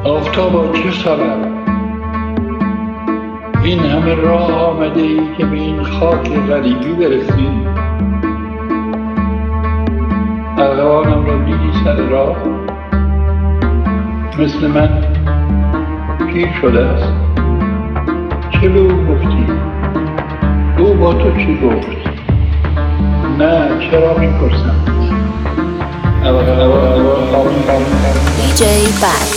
آفتابا چه خبر؟ این همه راه آمده ای که به این خاک غریبی برسی. اقوانم را دیدی سر راه؟ مثل من پیر شده است. چه به او گفتی؟ او با تو چی گفت؟ نه، چرا میپرسم؟ DJ Bad.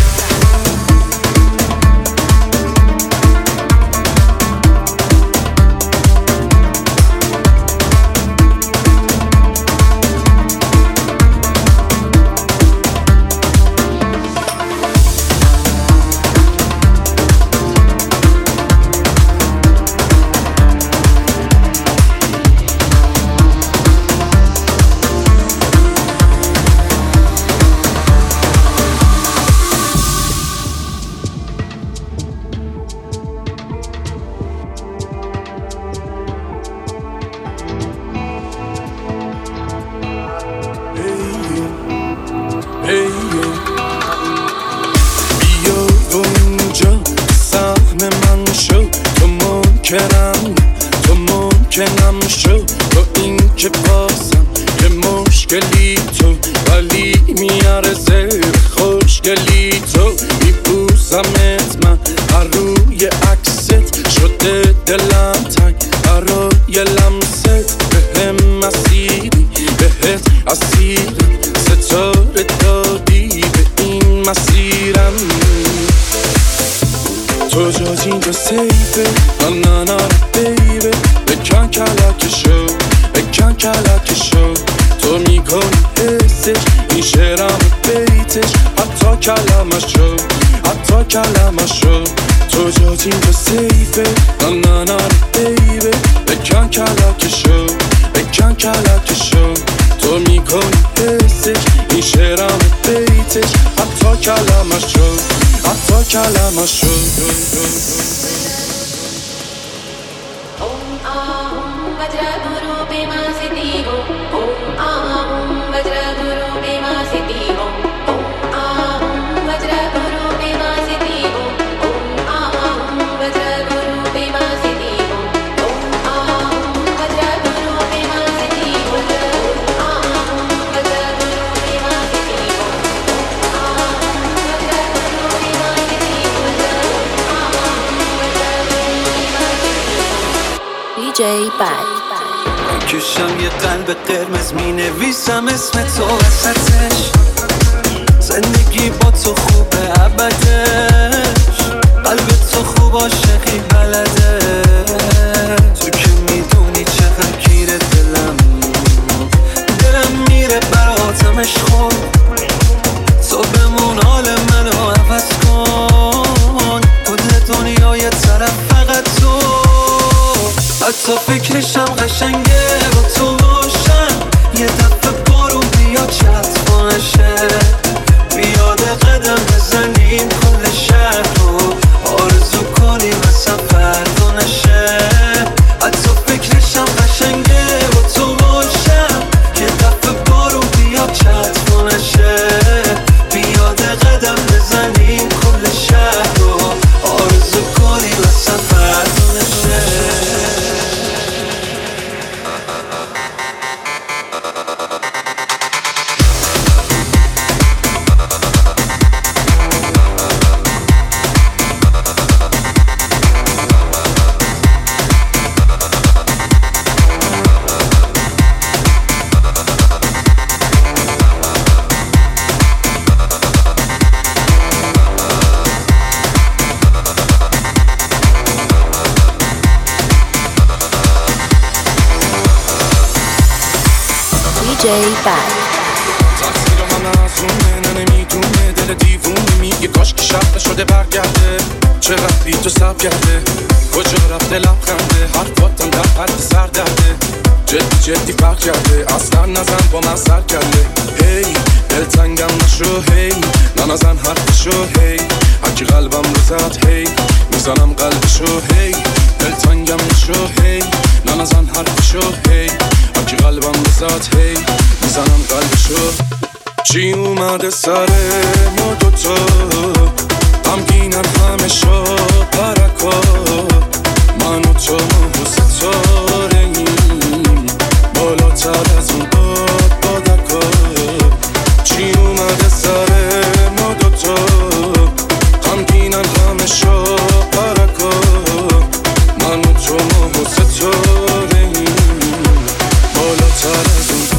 کشم یه قلب قرمز می نویسم اسم تو وسطش. زندگی با تو خوبه ابدش. قلب تو خوب عاشقی بلده. تو که میدونی چقدر گیره دلم میره براتمش خوب. تو بمون حال منو عوض کن. کل دنیا یه طرف فقط تو. حتی فکرشم قشنگه با تو باشم. یه دفعه بارون بیا چطفا نشه. بیاد قدم بزنیم کل شهر رو. آرزو کنیم اصلا فردا نشه. حتی فکرشم قشنگه با تو باشم. یه دفعه بارون بیا چطفا نشه. بیاد قدم بزنیم کل شهر رو. آرزو کنیم اصلا فردا نشه. DJ Bad. تقصیر من آسونه نمیدونه. دل دیوونه میگه کاش که شب شده برگرده. چقدر بی تو سب کرده. کجا رفته لبخنده. حرفاتم در حد سر درده. جدی فرق کرده. اصلا نزن با من سر کرده. هی دلتنگم نشو. هی نزن حرفشو. هی هرکی قلبم رو زد. هی میزنم قلبشو. هی دلتنگم نشو. هی نزن حرفشو. هی هرکی قلبم رو زد. هی میزنم قلبشو. چی اومده سر ما دوتا؟ میرن همه شب برکات من و تو و ستاره ایم بالاتر از اون بادکات چی اومده سر ما دوتا غمگینن همه شب برکات من و تو و ستاره ایم بالاتر از اون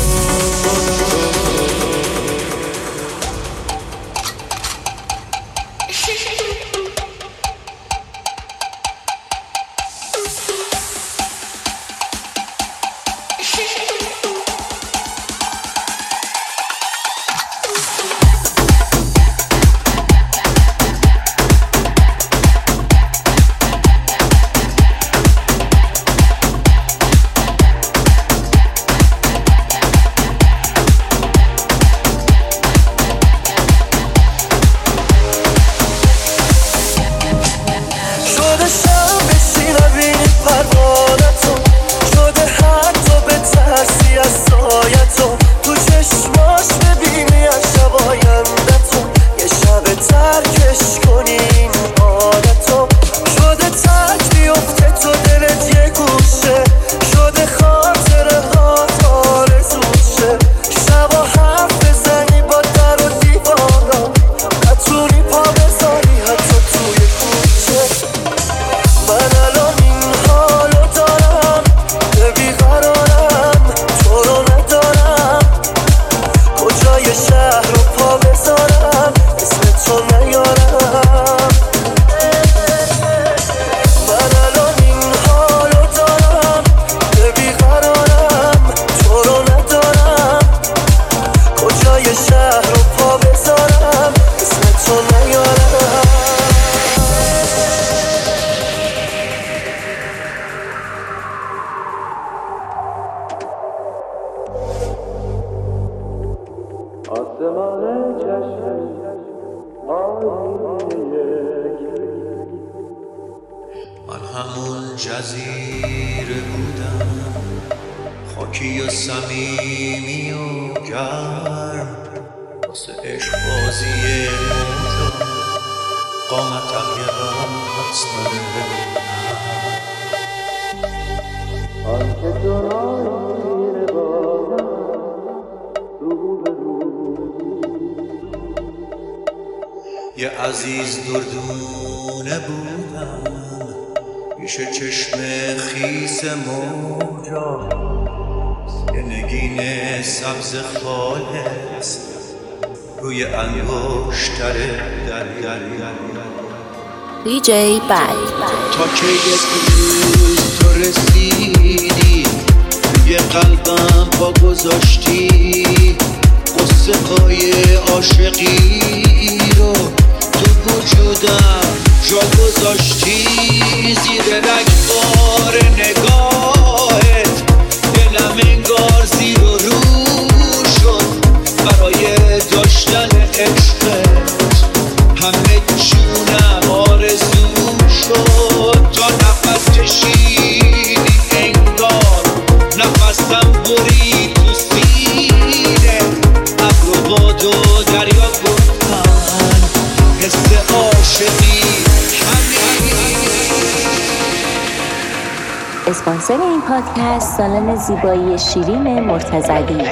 من همون جزیره بودم خاکی و صمیمی و گرم واسه عشق بازی موجا قامتم یه رقص آن که تو میره بادم رو به رو یه عزیز دردونه بودم پیش چشم خیس موجا یه نگین سبز خالص روی انگشتر دریا DJ Bad تا که یک روز تو رسیدی روی قلبم با گذاشتی قصه های عاشقی رو تو وجودم جا گذاشتی زیر رگبار نگاهت دلم انگار زیر و رو شد برای داشتن عشقت همه جونم آرزو شد تا نفس کشیدی انگار نفسم برید تو سینه ابر و باد و دریا گفتن حس عاشقی اسپانسر این پادکست سالن زیبایی شیرین مرتضوی.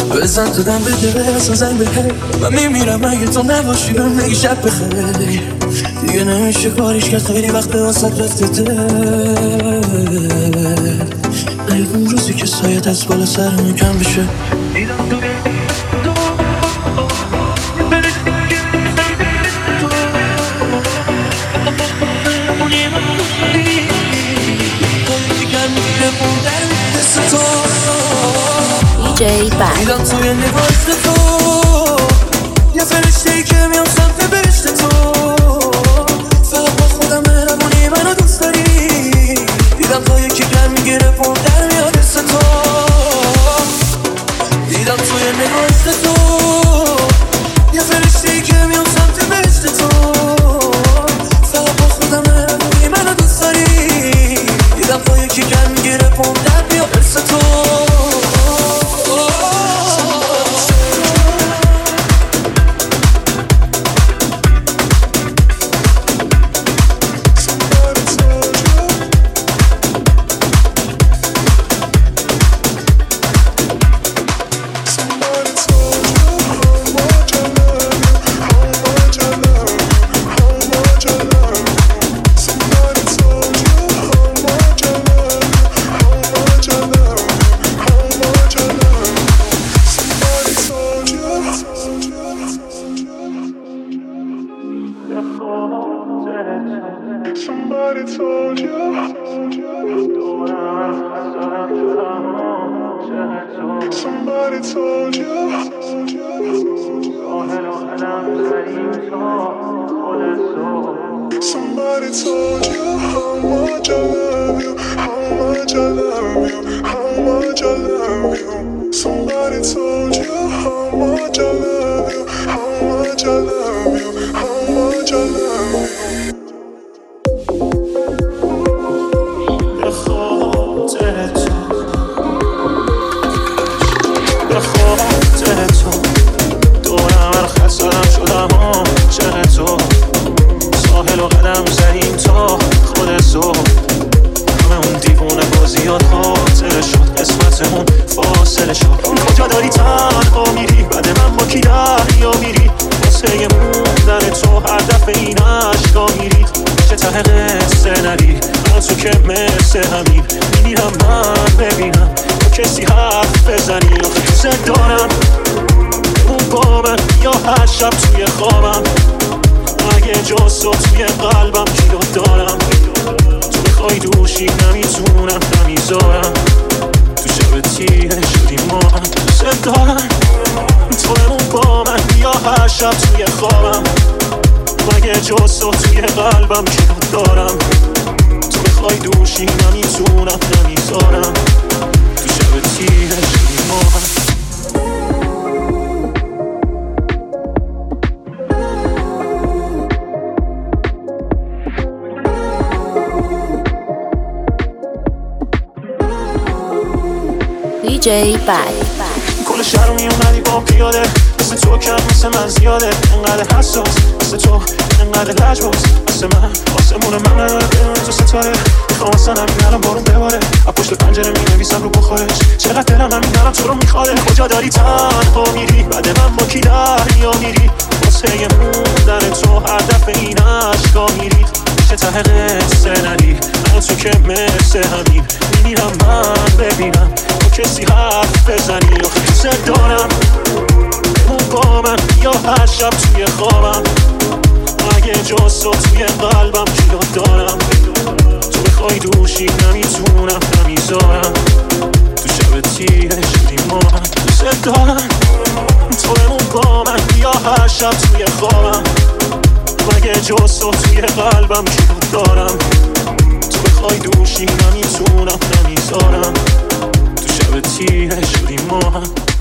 بزن تو دم بده برسن زنگ بهی من میمیرم اگه تو نباشی بهم میگی شب بخیر دیگه نمیشه کاریش کرد خیلی وقت به واسط رفته دل ای اون روزی که سایت از بالا سرمون کم بشه DJ Bad دیدم توی نگاهت تو یه فرشته‌ای که میام سمت بهشت تو فقط با خودم مهربونی منو دوست داری دیدم تا یکی گرم میگیره پون در میاد حس تو دیدم توی نگاهت تو یه فرشته‌ای که میام سمت بهشت تو فقط با خودم مهربونی منو دوست داری دیدم تا یکی گرم میگیره پون در میاد حس تو DJ Bad کل شهر رو میومدی با پیاده مثل تو کم مثل من زیاده انقدر حساس مثل تو انقدر لجباز مثل من آسمون من نداره بدون تو ستاره میخوام اصلا همین الان بارون بباره از پشت پنجره مینویسم رو بخورش چقدر دلم همین الان تو رو میخواده کجا داری تنها میری بعد من با کی دریا میری واسه موندن تو هر دفعه این عشقا میری میشه ته قصه ندی من تو که مثل همین میمیرم من ببینم با کسی حرف بزنی آخه دوست دارم بمون با من یا هر شب توی خوابم اگه جز تو توی قلبم کیلو دارم تو بخوای دوشی نمیتونم نمیذارم تو شب تیره شدیم ما هم دوست دارم تو بمون با من یا هر شب توی خوابم اگه جز تو توی قلبم کیلو دارم تو بخوای دوشی نمیتونم نمیذارم تو شب تیره شدیم ما هم